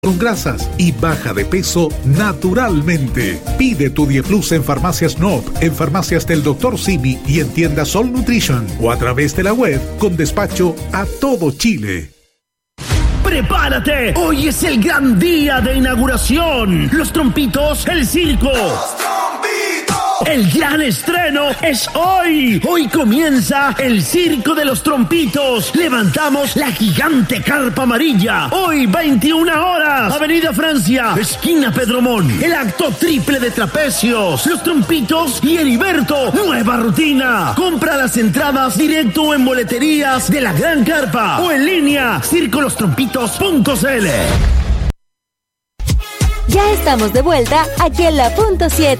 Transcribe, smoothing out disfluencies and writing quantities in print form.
con grasas y baja de peso naturalmente. Pide tu Dieplus en Farmacias Noop, en Farmacias del Dr. Simi y en tiendas Sol Nutrition o a través de la web con despacho a todo Chile. ¡Prepárate! Hoy es el gran día de inauguración. Los Trompitos, el circo. ¡Los Trompitos! El gran estreno es hoy. Hoy comienza el Circo de los Trompitos. Levantamos la gigante carpa amarilla. Hoy, 21 horas. Avenida Francia, esquina Pedromón. El acto triple de trapecios. Los Trompitos y Heriberto. Nueva rutina. Compra las entradas directo en boleterías de la Gran Carpa o en línea circolosтрompitos.cl. Ya estamos de vuelta aquí en la punto 7.